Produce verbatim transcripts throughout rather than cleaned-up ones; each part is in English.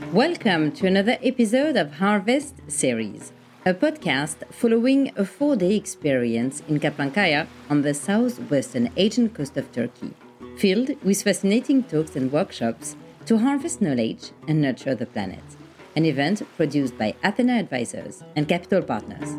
Welcome to another episode of Harvest Series, a podcast following a four-day experience in Kaplankaya on the southwestern Aegean coast of Turkey, filled with fascinating talks and workshops to harvest knowledge and nurture the planet. An event produced by Athena Advisors and Capital Partners.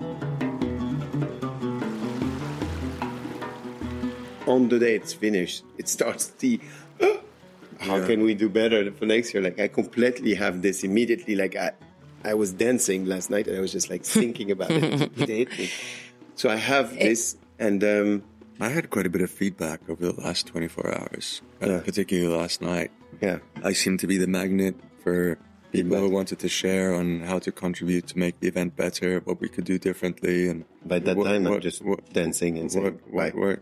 On the day it's finished, it starts the, oh, how yeah. can we do better for next year? Like I completely have this immediately, like I, I was dancing last night and I was just like thinking about it. It hit me. So I have this and... Um, I had quite a bit of feedback over the last twenty-four hours, uh, yeah. particularly last night. Yeah, I seem to be the magnet for people who wanted to share on how to contribute to make the event better, what we could do differently. And by that what, time, what, I'm just what, dancing and saying, what, what, what,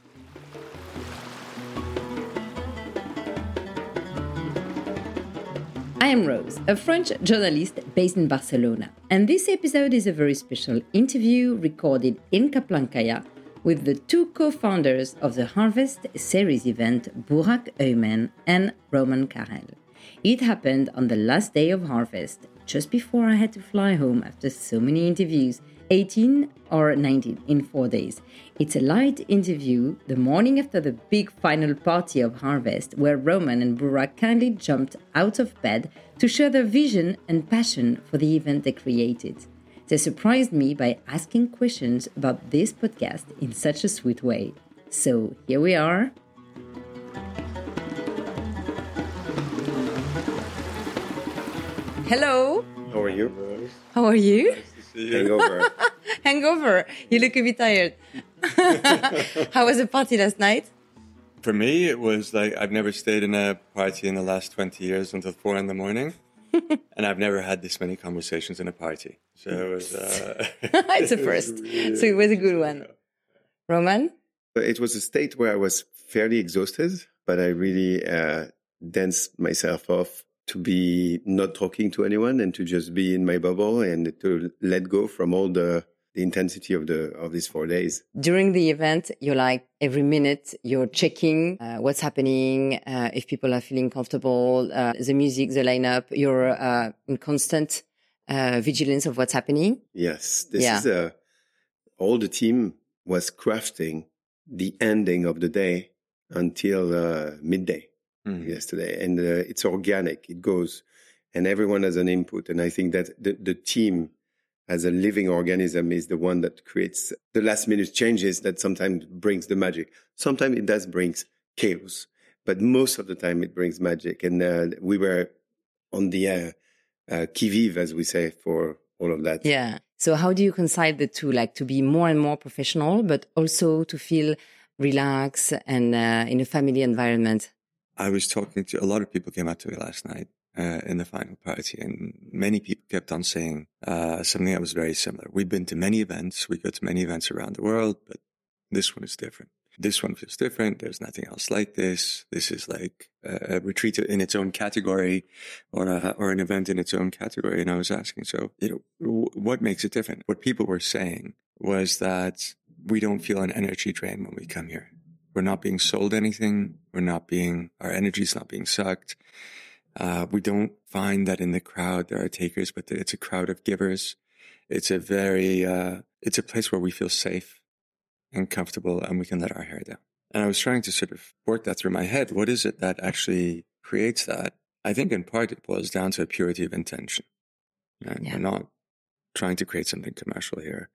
I am Rose, a French journalist based in Barcelona, and this episode is a very special interview recorded in Kaplankaya with the two co-founders of the Harvest Series event, Burak Öymen and Roman Karel. It happened on the last day of Harvest, just before I had to fly home after so many interviews, eighteen or nineteen in four days. It's a light interview the morning after the big final party of Harvest, where Roman and Burak kindly jumped out of bed to share their vision and passion for the event they created. They surprised me by asking questions about this podcast in such a sweet way. So here we are. Hello. how are you? How are you? Hangover. Hangover. You look a bit tired. How was the party last night? For me, it was like I've never stayed in a party in the last twenty years until four in the morning. And I've never had this many conversations in a party. So it was... Uh, it's a first. So it was a good one. Roman? It was a state where I was fairly exhausted, but I really uh, danced myself off to be not talking to anyone and to just be in my bubble and to let go from all the, the intensity of the of these four days. During the event, you're like every minute you're checking uh, what's happening, uh, if people are feeling comfortable, uh, the music, the lineup. You're uh, in constant uh, vigilance of what's happening. Yes, this yeah. is a. All the team was crafting the ending of the day until uh, midday mm. yesterday, and uh, it's organic. It goes, and everyone has an input, and I think that the, the team, as a living organism, is the one that creates the last minute changes that sometimes brings the magic. Sometimes it does brings chaos, but most of the time it brings magic. And uh, we were on the uh, uh, qui-vive, as we say, for all of that. Yeah. So how do you concile the two, like to be more and more professional, but also to feel relaxed and uh, in a family environment? I was talking to, a lot of people came out to me last night. Uh, in the final party, and many people kept on saying uh, something that was very similar. We've been to many events, we go to many events around the world, but this one is different. This one feels different. There's nothing else like this. This is like a, a retreat in its own category, or a, or an event in its own category. And I was asking, so you know, w- what makes it different? What people were saying was that we don't feel an energy drain when we come here. We're not being sold anything. We're not being, our energy's not being sucked. Uh, we don't find that in the crowd there are takers, but it's a crowd of givers. It's a very, uh, it's a place where we feel safe and comfortable and we can let our hair down. And I was trying to sort of work that through my head. What is it that actually creates that? I think in part it boils down to a purity of intention. Right? Yeah. We're not trying to create something commercial here.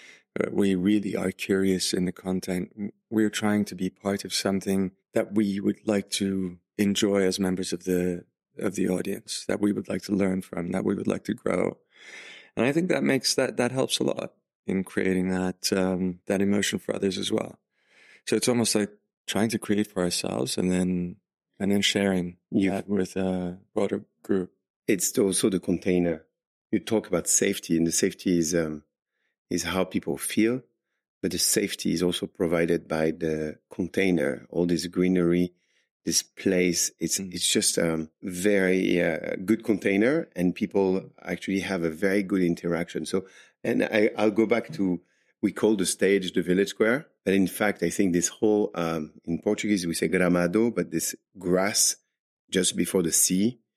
We really are curious in the content. We're trying to be part of something that we would like to enjoy as members of the of the audience, that we would like to learn from, that we would like to grow. And I think that makes that, that helps a lot in creating that, um, that emotion for others as well. So it's almost like trying to create for ourselves and then, and then sharing You've, that with a broader group. It's also the container. You talk about safety, and the safety is, um, is how people feel, but the safety is also provided by the container, all this greenery, this place. It's it's just a very uh, good container, and people actually have a very good interaction. So, and I, I'll go back to, we call the stage the village square, but in fact, I think this whole, um, in Portuguese we say gramado, but this grass just before the sea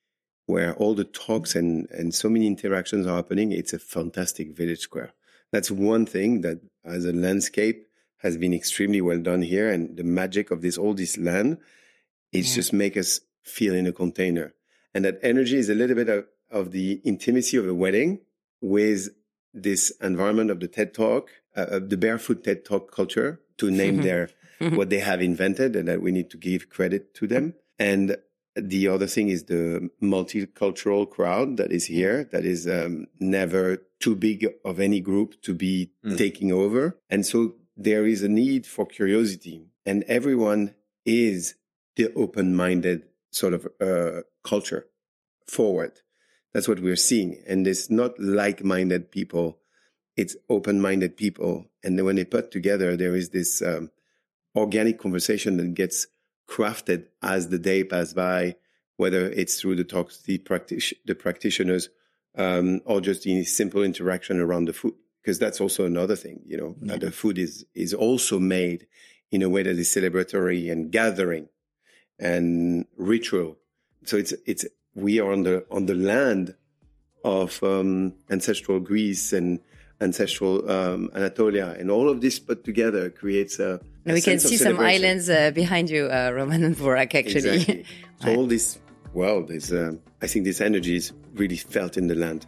where all the talks and, and so many interactions are happening. It's a fantastic village square. That's one thing that as a landscape has been extremely well done here. And the magic of this, all this land, it's yeah. just make us feel in a container. And that energy is a little bit of, of the intimacy of a wedding with this environment of the TED Talk, uh, of the barefoot TED Talk culture, to name their what they have invented, and that we need to give credit to them. And the other thing is the multicultural crowd that is here, that is um, never too big of any group to be mm. taking over. And so there is a need for curiosity, and everyone is the open-minded sort of uh, culture forward. That's what we're seeing. And it's not like-minded people. It's open-minded people. And then when they put together, there is this um, organic conversation that gets crafted as the day passes by, whether it's through the talks, the, practic- the practitioners, um, or just the simple interaction around the food. Because that's also another thing, you know, yeah. the food is, is also made in a way that is celebratory and gathering and ritual. So it's, it's, we are on the, on the land of, um, ancestral Greece and ancestral, um, Anatolia, and all of this put together creates a, a we can see some islands uh, behind you, uh, Roman and Dvorak, actually. Exactly. So all this, well, there's, um, I think this energy is really felt in the land.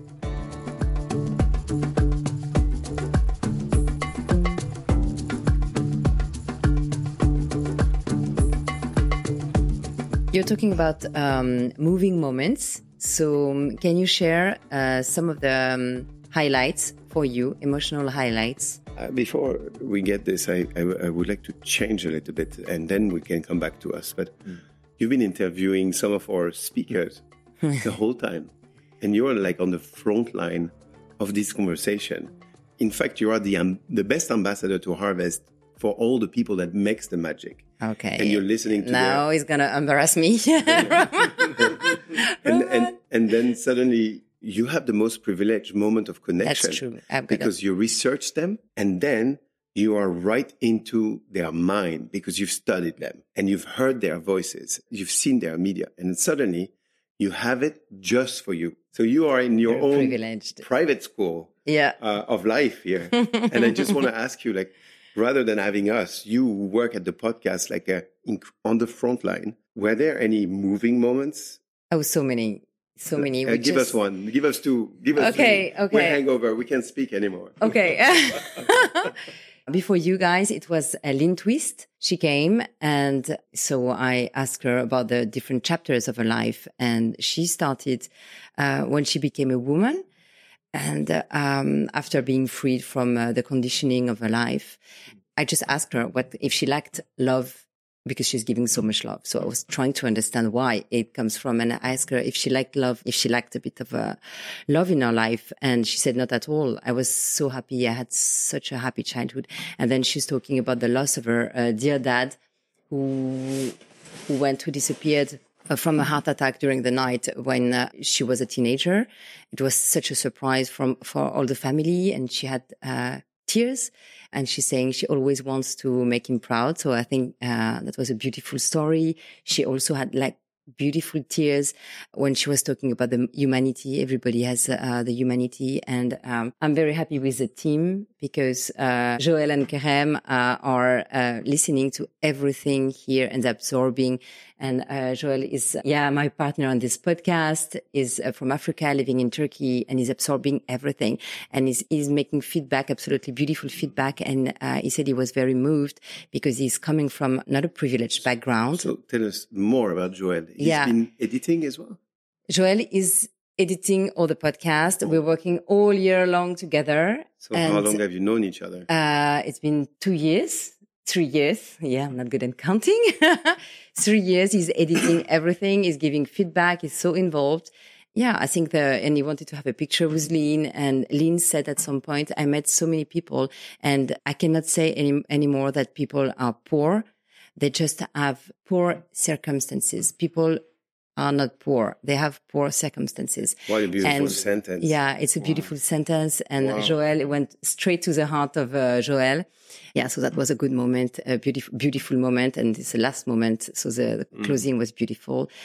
You're talking about um, moving moments. So um, can you share uh, some of the um, highlights for you, emotional highlights? Uh, before we get this, I, I, I would like to change a little bit, and then we can come back to us. But mm. you've been interviewing some of our speakers the whole time, and you're like on the front line of this conversation. In fact, you are the um, the best ambassador to Harvest for all the people that makes the magic. Okay. And you're listening to now their... he's going to embarrass me. and, and, and then suddenly you have the most privileged moment of connection. That's true. I've because you research them, and then you are right into their mind because you've studied them and you've heard their voices. You've seen their media, and suddenly you have it just for you. So you are in your You're own privileged. private school yeah. uh, of life here. And I just want to ask you, like, rather than having us, you work at the podcast like a, in, on the front line. Were there any moving moments? Oh, so many. So many. Uh, give just... us one. Give us two. Give us okay, three. Okay. We're hangover. We can't speak anymore. Okay. Before you guys, it was uh, Lynn Twist. She came, and so I asked her about the different chapters of her life. And she started uh, when she became a woman. And uh, um, after being freed from uh, the conditioning of her life, I just asked her what if she lacked love, because she's giving so much love. So I was trying to understand why it comes from. And I asked her if she liked love, if she lacked a bit of uh, love in her life. And she said, not at all. I was so happy. I had such a happy childhood. And then she's talking about the loss of her uh, dear dad, who who went, who disappeared from a heart attack during the night when uh, she was a teenager. It was such a surprise from for all the family, and she had uh, tears. And she's saying she always wants to make him proud. So I think uh, that was a beautiful story. She also had like beautiful tears when she was talking about the humanity. Everybody has uh, the humanity. And um, I'm very happy with the team because uh, Joël and Kerem uh, are uh, listening to everything here and absorbing. And uh, Joël is, yeah, my partner on this podcast, is uh, from Africa, living in Turkey, and is absorbing everything. And is is making feedback, absolutely beautiful feedback. And uh, he said he was very moved because he's coming from not a privileged background. So tell us more about Joël. He's yeah. been editing as well? Joël is editing all the podcasts. Oh. We're working all year long together. So and, how long have you known each other? Uh, it's been two years. Three years. Yeah, I'm not good at counting. Three years. He's editing everything. He's giving feedback. He's so involved. Yeah, I think the, and he wanted to have a picture with Lynn. And Lynn said at some point, I met so many people, and I cannot say any anymore that people are poor. They just have poor circumstances. People are not poor. They have poor circumstances. What a beautiful and, sentence. Yeah, it's a beautiful wow. sentence. And wow. Joël, it went straight to the heart of uh, Joël. Yeah, so that was a good moment, a beautiful, beautiful moment. And it's the last moment. So the, the mm. closing was beautiful.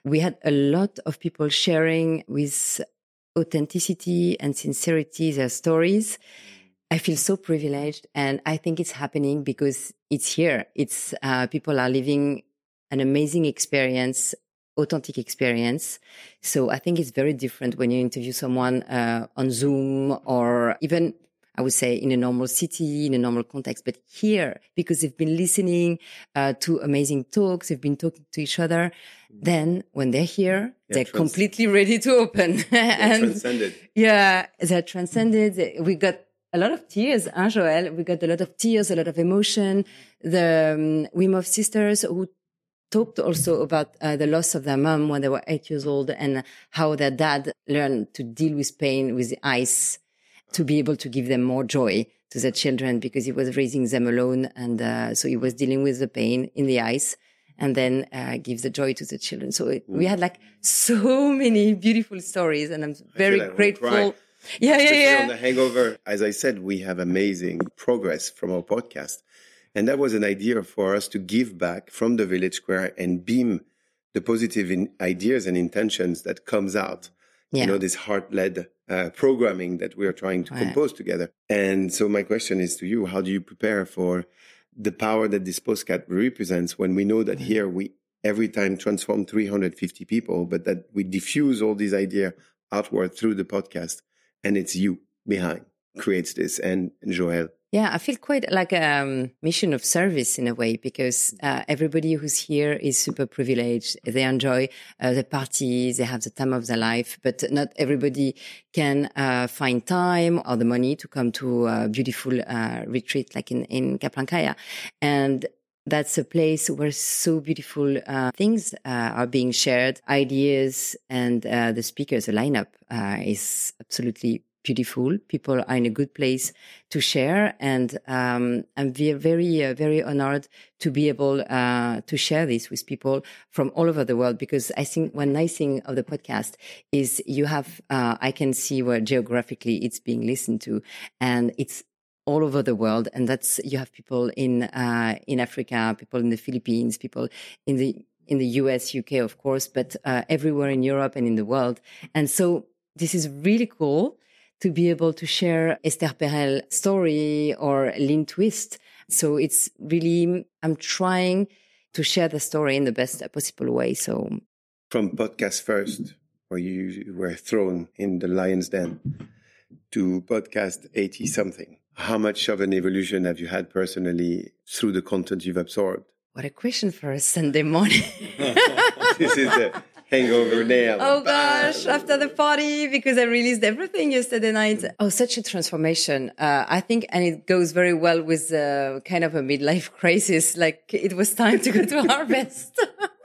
we had a lot of people sharing with authenticity and sincerity their stories. I feel so privileged, and I think it's happening because it's here. It's uh, people are living an amazing experience, authentic experience. So I think it's very different when you interview someone uh, on Zoom or even, I would say, in a normal city, in a normal context. But here, because they've been listening uh, to amazing talks, they've been talking to each other, then when they're here, yeah, they're trans- completely ready to open. and transcended. Yeah, they're transcended. We got a lot of tears, hein, Joël? We got a lot of tears, a lot of emotion. The um, Wim Hof sisters who talked also about uh, the loss of their mom when they were eight years old and how their dad learned to deal with pain with the ice to be able to give them more joy to their children because he was raising them alone. And uh, so he was dealing with the pain in the ice and then uh, gives the joy to the children. So it, we had like so many beautiful stories and I'm very like grateful. Yeah, Especially yeah, yeah. on the hangover, as I said, we have amazing progress from our podcast. And that was an idea for us to give back from the Village Square and beam the positive in ideas and intentions that comes out. Yeah. You know, this heart-led uh, programming that we are trying to right. compose together. And so my question is to you, how do you prepare for the power that this podcast represents when we know that mm-hmm. here we every time transform three hundred fifty people, but that we diffuse all these ideas outward through the podcast and it's you behind creates this and, and Joël. Yeah, I feel quite like a um, mission of service in a way because uh, everybody who's here is super privileged. They enjoy uh, the parties, they have the time of their life, but not everybody can uh, find time or the money to come to a beautiful uh, retreat like in, in Kaplankaya. And that's a place where so beautiful uh, things uh, are being shared, ideas, and uh, the speakers, the lineup uh, is absolutely beautiful. People are in a good place to share. And um, I'm very, uh, very honored to be able uh, to share this with people from all over the world, because I think one nice thing of the podcast is you have, uh, I can see where geographically it's being listened to, and it's all over the world. And that's, you have people in, uh, in Africa, people in the Philippines, people in the, in the U S, U K, of course, but uh, everywhere in Europe and in the world. And so this is really cool to be able to share Esther Perel's story or Lynn Twist. So it's really, I'm trying to share the story in the best possible way. So from podcast first, where you were thrown in the lion's den, to podcast eighty something, how much of an evolution have you had personally through the content you've absorbed? What a question for a Sunday morning. This is the hangover nail. Oh gosh, after the party, because I released everything yesterday night. Oh, such a transformation. Uh, I think, and it goes very well with uh, kind of a midlife crisis. Like it was time to go to Harvest.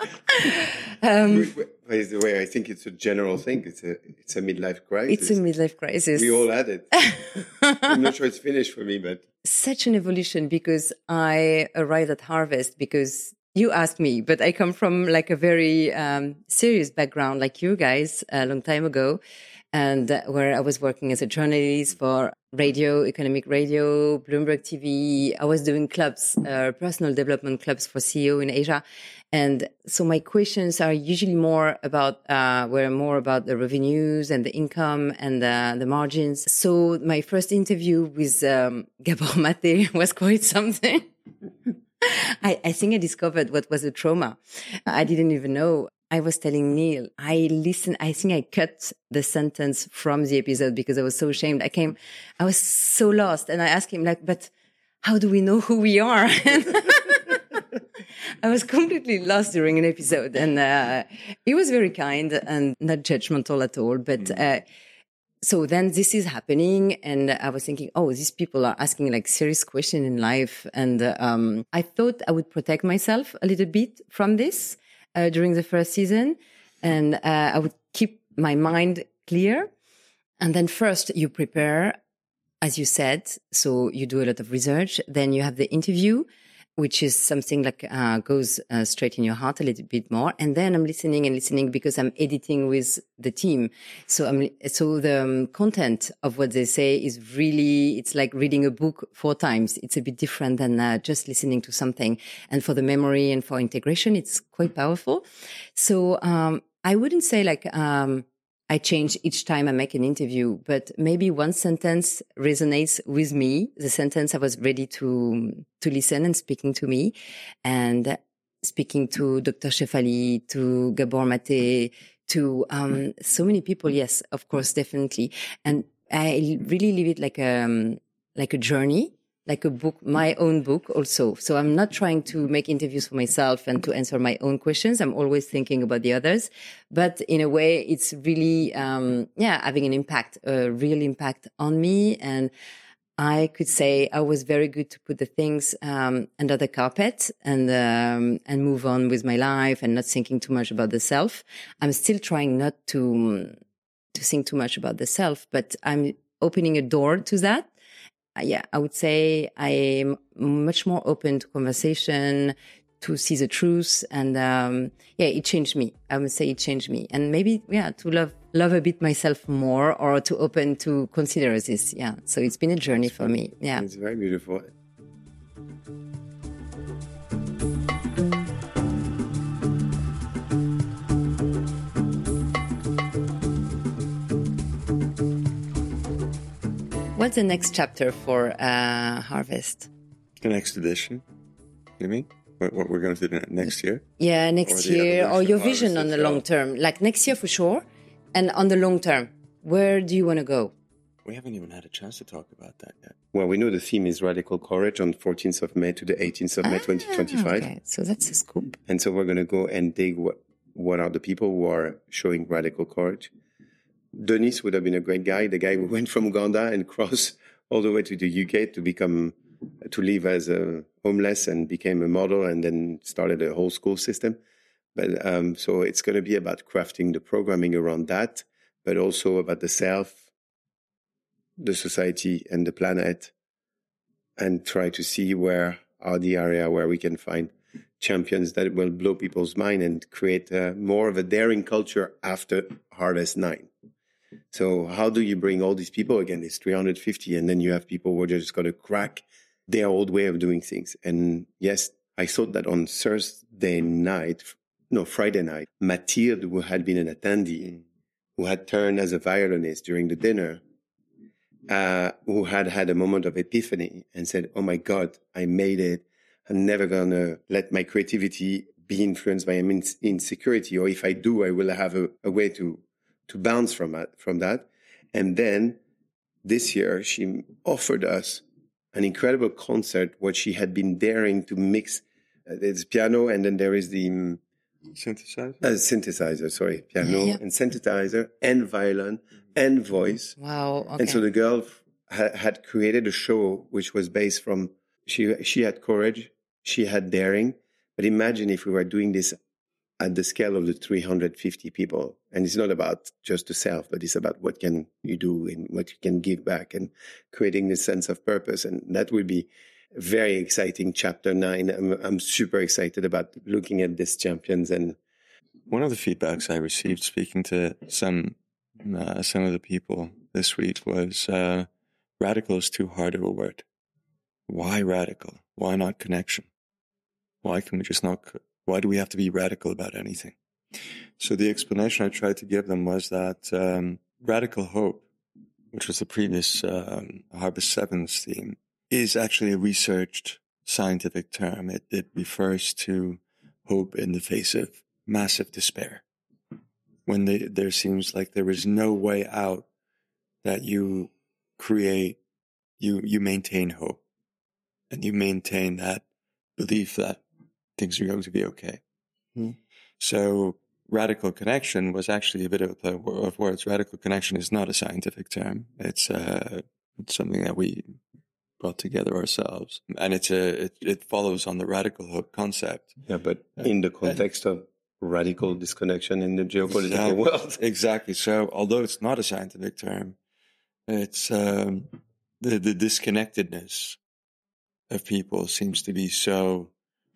um, By the way, I think it's a general thing. It's a it's a midlife crisis. It's a midlife crisis. We all had it. I'm not sure it's finished for me, but such an evolution because I arrived at Harvest because you asked me, but I come from like a very um, serious background, like you guys, a long time ago, and uh, where I was working as a journalist for radio, economic radio, Bloomberg T V. I was doing clubs, uh, personal development clubs for C E O in Asia. And so my questions are usually more about, uh, were more about the revenues and the income and the, the margins. So my first interview with um, Gabor Mate was quite something. I, I think I discovered what was a trauma. I didn't even know. I was telling Neil, I listened, I think I cut the sentence from the episode because I was so ashamed. I came, I was so lost. And I asked him like, but how do we know who we are? I was completely lost during an episode. And uh, he was very kind and not judgmental at all. But uh, so then this is happening. And I was thinking, oh, these people are asking like serious questions in life. And um, I thought I would protect myself a little bit from this. Uh, during the first season, and uh, I would keep my mind clear. And then first you prepare, as you said, so you do a lot of research. Then you have the interview, which is something like uh, goes uh, straight in your heart a little bit more. And then I'm listening and listening because I'm editing with the team. So I'm so the um, content of what they say is really, it's like reading a book four times. It's a bit different than uh, just listening to something. And for the memory and for integration, it's quite powerful. So um, I wouldn't say like um, I change each time I make an interview, but maybe one sentence resonates with me. The sentence I was ready to to listen and speaking to me, and speaking to Doctor Shefali, to Gabor Mate, to um, so many people. Yes, of course, definitely. And I really leave it like a um, like a journey. Like a book, my own book also. So I'm not trying to make interviews for myself and to answer my own questions. I'm always thinking about the others. But in a way, it's really, um, yeah, having an impact, a real impact on me. And I could say I was very good to put the things um, under the carpet and um, and move on with my life and not thinking too much about the self. I'm still trying not to to think too much about the self, but I'm opening a door to that. Yeah, I would say I'm much more open to conversation, to see the truth. And um, yeah, it changed me. I would say it changed me. And maybe, yeah, to love love a bit myself more or to open to consider this. Yeah, so it's been a journey for me. Yeah. It's very beautiful. What's the next chapter for uh, Harvest? The next edition, you mean? What, what we're going to do next year? Yeah, next or year. Or your vision on the well? long term. Like next year for sure. And on the long term, where do you want to go? We haven't even had a chance to talk about that yet. Well, we know the theme is Radical Courage on fourteenth of May to the eighteenth of May, ah, twenty twenty-five. Okay, so that's a scoop. And so we're going to go and dig what, what are the people who are showing radical courage. Denis would have been a great guy, the guy who went from Uganda and crossed all the way to the U K to become, to live as a homeless and became a model and then started a whole school system. But um, so it's going to be about crafting the programming around that, but also about the self, the society and the planet, and try to see where are the area where we can find champions that will blow people's mind and create uh, more of a daring culture after Harvest nine. So how do you bring all these people again? It's three hundred fifty, and then you have people who are just going to crack their old way of doing things. And yes, I thought that on Thursday night, no, Friday night, Mathilde, who had been an attendee, who had turned as a violinist during the dinner, uh, who had had a moment of epiphany and said, oh my God, I made it. I'm never going to let my creativity be influenced by an insecurity. Or if I do, I will have a, a way to to bounce from that, from that. And then this year, she offered us an incredible concert, what she had been daring to mix. Uh, there's piano, and then there is the um, synthesizer. Uh, synthesizer, sorry, piano yeah. and synthesizer and violin and voice. Wow. Okay. And so the girl ha- had created a show which was based from she she had courage, she had daring. But imagine if we were doing this at the scale of the three hundred fifty people. And it's not about just the self, but it's about what can you do and what you can give back and creating this sense of purpose. And that will be a very exciting chapter nine. I'm, I'm super excited about looking at these champions. And one of the feedbacks I received speaking to some, uh, some of the people this week was, uh, radical is too hard of a word. Why radical? Why not connection? Why can we just not... Why do we have to be radical about anything? So the explanation I tried to give them was that um, radical hope, which was the previous um, Harvest Sevens theme, is actually a researched scientific term. It, it refers to hope in the face of massive despair. When they, there seems like there is no way out, that you create, you, you maintain hope. And you maintain that belief that things are going to be okay. Hmm. So radical connection was actually a bit of a play of words. Radical connection is not a scientific term. It's, uh, it's something that we brought together ourselves. And it's a, it, it follows on the radical hope concept. Yeah, but in the context of radical disconnection in the geopolitical exactly, world. Exactly. So although it's not a scientific term, it's um, the, the disconnectedness of people seems to be so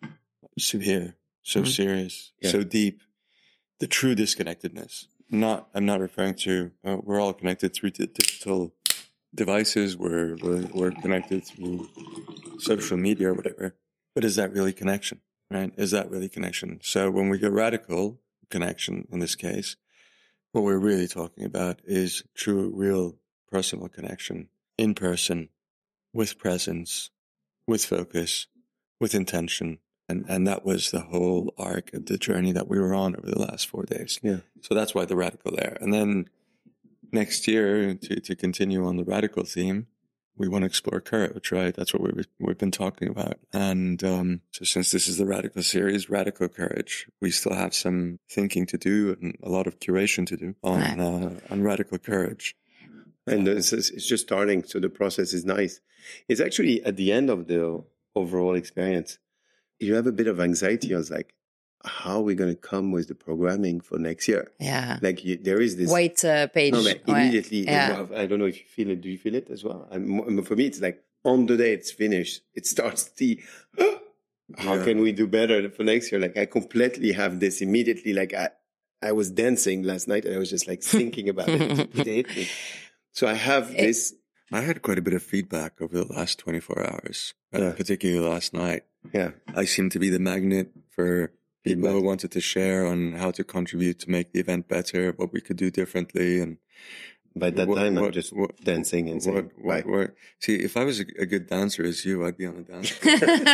severe, so mm-hmm. serious, yeah. so deep. The true disconnectedness. Not, I'm not referring to, uh, we're all connected through t- digital devices. We're, we're, we're connected through social media or whatever. But is that really connection, right? Is that really connection? So when we go radical, connection in this case. What we're really talking about is true, real personal connection in person, with presence, with focus, with intention. And and that was the whole arc of the journey that we were on over the last four days. Yeah. So that's why the radical there. And then next year, to, to continue on the radical theme, we want to explore courage, right? That's what we've, we've been talking about. And um, so since this is the radical series, radical courage, we still have some thinking to do and a lot of curation to do on, uh, on radical courage. And it's, it's just starting, so the process is nice. It's actually at the end of the overall experience, you have a bit of anxiety. I was like, how are we going to come with the programming for next year? Yeah. Like you, there is this white uh, page. No, but immediately, yeah. I don't know if you feel it. Do you feel it as well? I'm, for me, it's like on the day it's finished, it starts the, oh, how yeah. can we do better for next year? Like I completely have this immediately. Like I, I was dancing last night and I was just like thinking about it. It hit me. So I have it, this. I had quite a bit of feedback over the last twenty-four hours, yeah. particularly last night. Yeah. I seem to be the magnet for people who wanted to share on how to contribute to make the event better, what we could do differently. And by that what, time, what, I'm just what, dancing and saying, what, what, what, see, if I was a, a good dancer as you, I'd be on a dance floor.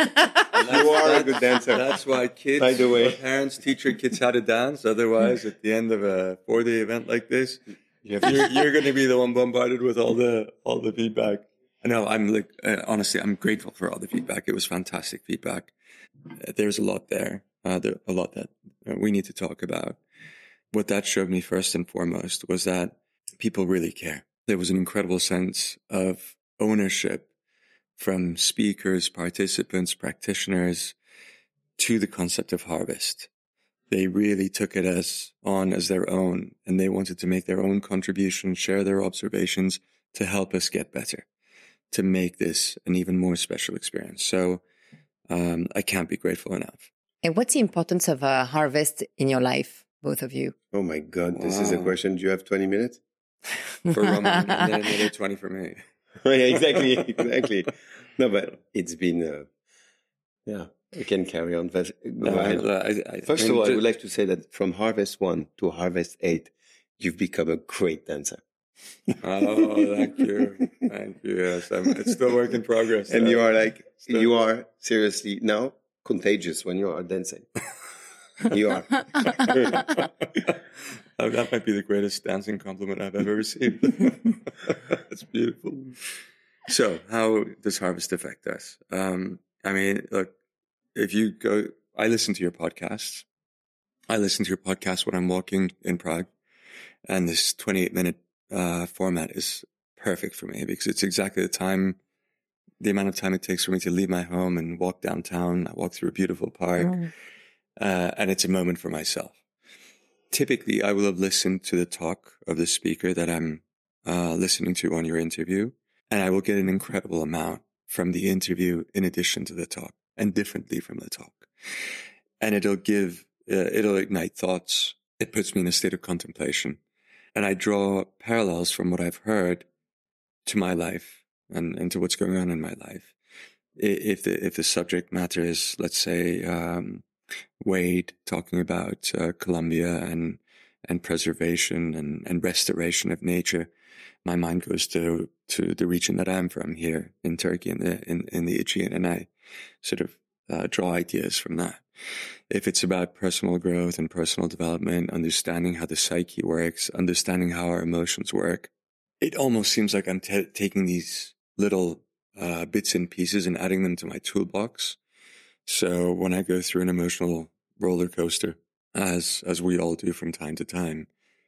You are a good dancer. That's why kids, by the way, parents teach your kids how to dance. Otherwise, at the end of a four-day event like this, you're, you're going to be the one bombarded with all the all the feedback. No, I'm like, uh, honestly, I'm grateful for all the feedback. It was fantastic feedback. Uh, there's a lot there, uh, there, a lot that uh, we need to talk about. What that showed me first and foremost was that people really care. There was an incredible sense of ownership from speakers, participants, practitioners to the concept of harvest. They really took it as on as their own, and they wanted to make their own contribution, share their observations to help us get better, to make this an even more special experience. So um, I can't be grateful enough. And what's the importance of a harvest in your life, both of you? Oh my God, this wow. is a question. Do you have twenty minutes? For Roman, and then another twenty for me. Oh, yeah, exactly, exactly. No, but it's been, uh, yeah, I can carry on. Go no, I, I, I, First I mean, of all, just, I would like to say that from Harvest one to Harvest eight, you've become a great dancer. Oh, thank you. Thank you. Yes, I'm, it's still work in progress. And uh, you are like, still. you are seriously now contagious when you are dancing. You are. Oh, that might be the greatest dancing compliment I've ever received. That's beautiful. So, how does harvest affect us? Um, I mean, look, if you go, I listen to your podcasts. I listen to your podcast when I'm walking in Prague, and this twenty-eight minute uh, format is perfect for me because it's exactly the time, the amount of time it takes for me to leave my home and walk downtown. I walk through a beautiful park, mm. uh, and it's a moment for myself. Typically, I will have listened to the talk of the speaker that I'm uh, listening to on your interview, and I will get an incredible amount from the interview in addition to the talk, and differently from the talk. And it'll give, uh, it'll ignite thoughts. It puts me in a state of contemplation. And I draw parallels from what I've heard to my life and, and to what's going on in my life. If the, if the subject matter is, let's say, um, Wade talking about uh, Colombia and and preservation and, and restoration of nature, my mind goes to to the region that I'm from here in Turkey, in the in, in the Aegean, and I sort of uh, draw ideas from that. If it's about personal growth and personal development, understanding how the psyche works, understanding how our emotions work, it almost seems like I'm t- taking these little uh, bits and pieces and adding them to my toolbox. So when I go through an emotional roller coaster, as as we all do from time to time,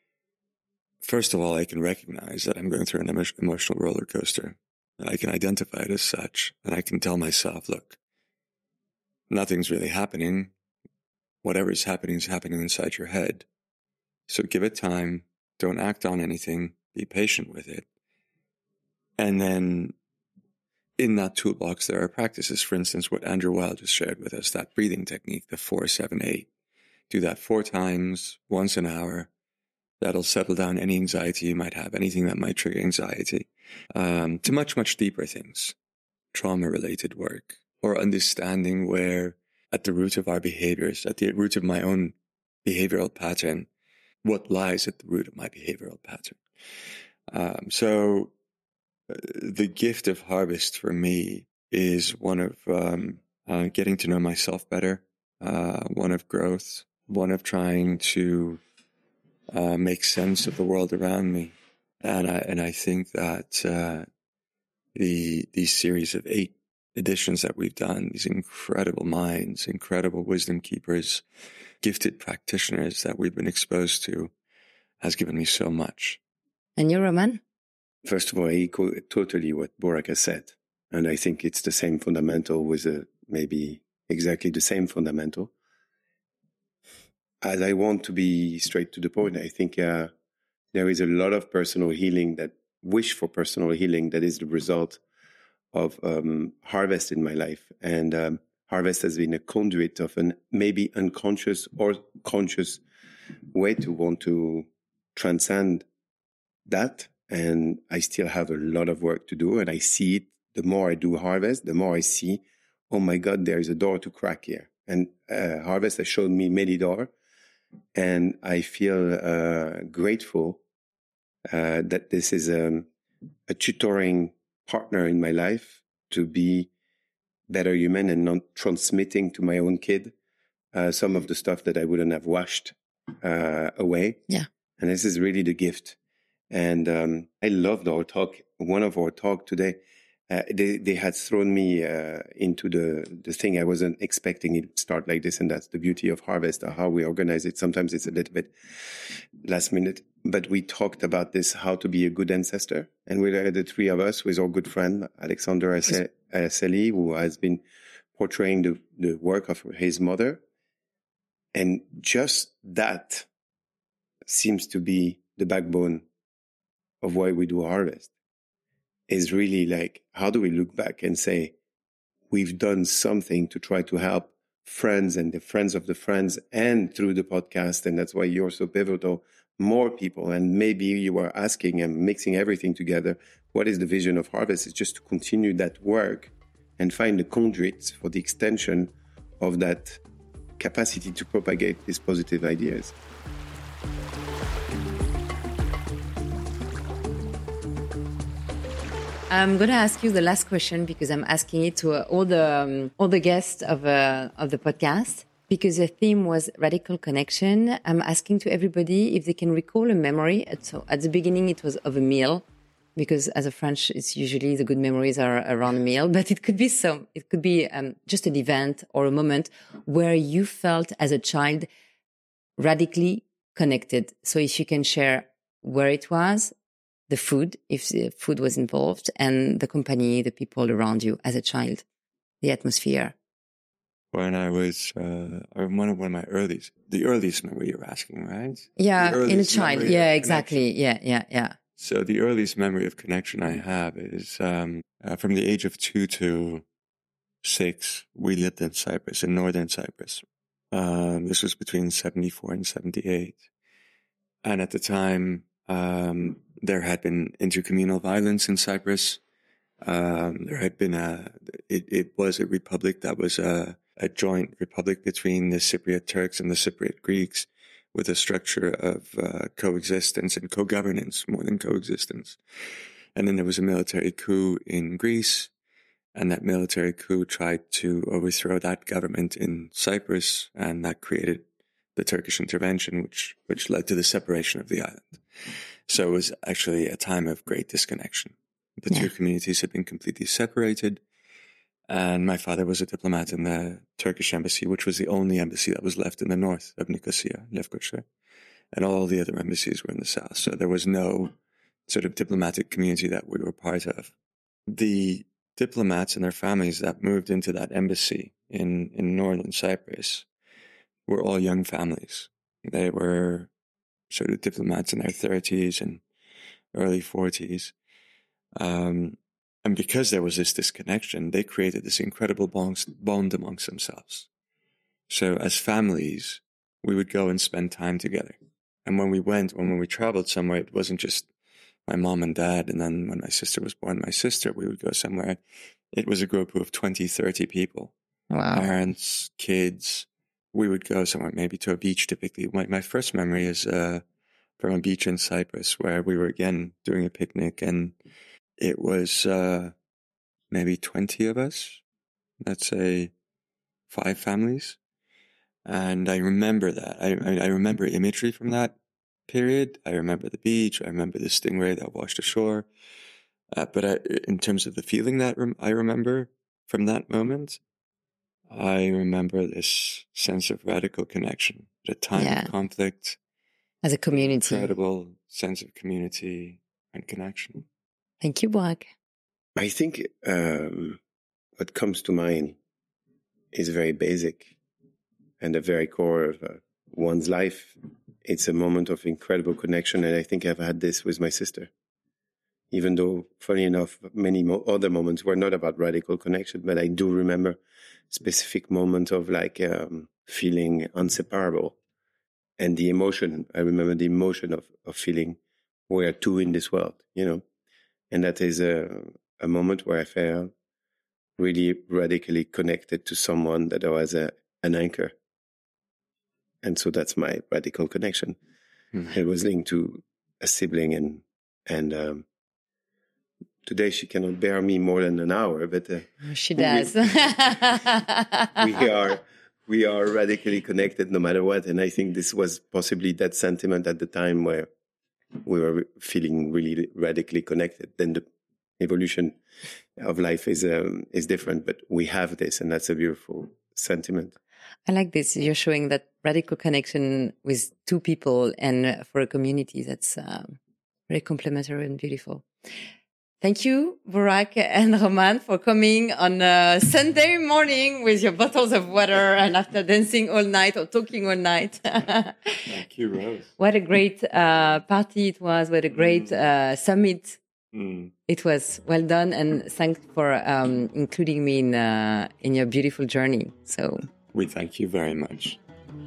first of all, I can recognize that I'm going through an emo- emotional roller coaster. I can identify it as such, and I can tell myself, look, nothing's really happening. Whatever's happening is happening inside your head. So give it time. Don't act on anything. Be patient with it. And then in that toolbox, there are practices. For instance, what Andrew Weil just shared with us, that breathing technique, the four, seven, eight. Do that four times, once an hour. That'll settle down any anxiety you might have, anything that might trigger anxiety, um, to much, much deeper things, trauma-related work, or understanding where at the root of our behaviors, at the root of my own behavioral pattern, what lies at the root of my behavioral pattern. Um, so uh, the gift of harvest for me is one of um, uh, getting to know myself better, uh, one of growth, one of trying to uh, make sense of the world around me. And I, and I think that uh, the these series of eight editions that we've done, these incredible minds, incredible wisdom keepers, gifted practitioners that we've been exposed to, has given me so much. And you, Roman? First of all, I echo totally what Boraka said. And I think it's the same fundamental with a, maybe exactly the same fundamental. As I want to be straight to the point, I think uh, there is a lot of personal healing, that wish for personal healing, that is the result of um, harvest in my life. And um, harvest has been a conduit of an maybe unconscious or conscious way to want to transcend that. And I still have a lot of work to do. And I see it, the more I do harvest, the more I see, oh my God, there is a door to crack here. And uh, harvest has shown me many doors. And I feel uh, grateful uh, that this is um, a tutoring partner in my life to be better human and not transmitting to my own kid uh, some of the stuff that I wouldn't have washed uh, away. Yeah. And this is really the gift. And um, I loved our talk. One of our talk today, uh, they, they had thrown me uh, into the, the thing I wasn't expecting it to start like this. And that's the beauty of harvest, or how we organize it. Sometimes it's a little bit last minute. But we talked about this, how to be a good ancestor. And we were the three of us with our good friend, Alexander Araceli, who has been portraying the, the work of his mother. And just that seems to be the backbone of why we do harvest, is really like, how do we look back and say, we've done something to try to help friends and the friends of the friends, and through the podcast, and that's why you're so pivotal, more people. And maybe you are asking and mixing everything together, what is the vision of harvest? Is just to continue that work and find the conduits for the extension of that capacity to propagate these positive ideas. I'm going to ask you the last question, because I'm asking it to uh, all the um, all the guests of uh, of the podcast, because the theme was radical connection. I'm asking to everybody if they can recall a memory. So at the beginning, it was of a meal, because as a French, it's usually the good memories are around a meal. But it could be some. It could be um, just an event or a moment where you felt as a child radically connected. So if you can share where it was, the food, if the food was involved, and the company, the people around you as a child, the atmosphere. When I was, uh, one of, one of my earliest, the earliest memory you're asking, right? Yeah, in a child. Yeah, exactly. Yeah, yeah, yeah. So the earliest memory of connection I have is um, uh, from the age of two to six, we lived in Cyprus, in northern Cyprus. Um, this was between seventy-four and seventy-eight. And at the time, um, there had been intercommunal violence in Cyprus. Um, there had been a, it, it was a republic that was a, a joint republic between the Cypriot Turks and the Cypriot Greeks, with a structure of uh, coexistence and co-governance more than coexistence. And then there was a military coup in Greece, and that military coup tried to overthrow that government in Cyprus, and that created the Turkish intervention, which which led to the separation of the island. So it was actually a time of great disconnection. The yeah. two communities had been completely separated, and my father was a diplomat in the Turkish embassy, which was the only embassy that was left in the north of Nicosia, Lefkoşa, and all the other embassies were in the south. So there was no sort of diplomatic community that we were part of. The diplomats and their families that moved into that embassy in, in northern Cyprus were all young families. They were sort of diplomats in their thirties and early forties. Um, and because there was this disconnection, they created this incredible bond amongst themselves. So as families, we would go and spend time together. And when we went, when we traveled somewhere, it wasn't just my mom and dad. And then when my sister was born, my sister, we would go somewhere. It was a group of twenty, thirty people. Wow. Parents, kids, we would go somewhere, maybe to a beach typically. My, my first memory is uh, from a beach in Cyprus where we were again doing a picnic, and it was uh, maybe twenty of us, let's say five families. And I remember that. I, I, I remember imagery from that period. I remember the beach. I remember the stingray that washed ashore. Uh, but I, in terms of the feeling that rem- I remember from that moment, I remember this sense of radical connection at a time yeah. of conflict. As a community. Incredible sense of community and connection. Thank you, Burak. I think um, what comes to mind is very basic and the very core of uh, one's life. It's a moment of incredible connection, and I think I've had this with my sister. Even though, funny enough, many mo- other moments were not about radical connection, but I do remember specific moments of like um, feeling inseparable. And the emotion, I remember the emotion of, of feeling we are two in this world, you know. And that is a, a moment where I felt really radically connected to someone that was a, an anchor. And so that's my radical connection. Mm-hmm. It was linked to a sibling, and and um, today she cannot bear me more than an hour, but uh, she does. We, we are we are radically connected no matter what, and I think this was possibly that sentiment at the time where we were feeling really radically connected. Then the evolution of life is um, is different, but we have this, and that's a beautiful sentiment. I like this. You're showing that radical connection with two people and for a community. That's um, very complementary and beautiful. Thank you, Burak and Roman, for coming on a Sunday morning with your bottles of water and after dancing all night or talking all night. Thank you, Rose. What a great uh, party it was. What a great mm. uh, summit. Mm. It was well done, and thanks for um, including me in uh, in your beautiful journey. So. We thank you very much.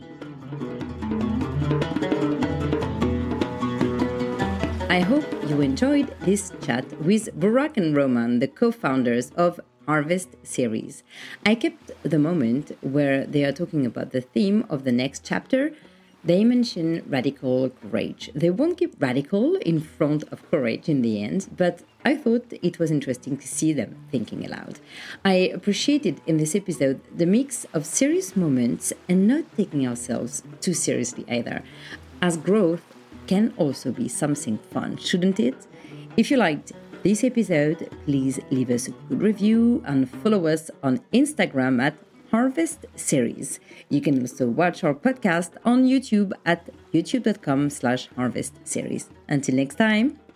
I hope you enjoyed this chat with Burak and Roman, the co-founders of Harvest series. I kept the moment where they are talking about the theme of the next chapter. They mention radical courage. They won't keep radical in front of courage in the end, but I thought it was interesting to see them thinking aloud. I appreciated in this episode the mix of serious moments and not taking ourselves too seriously either, as growth can also be something fun, shouldn't it? If you liked this episode, please leave us a good review and follow us on Instagram at Harvest Series. You can also watch our podcast on YouTube at youtube.com slash Harvest Series. Until next time.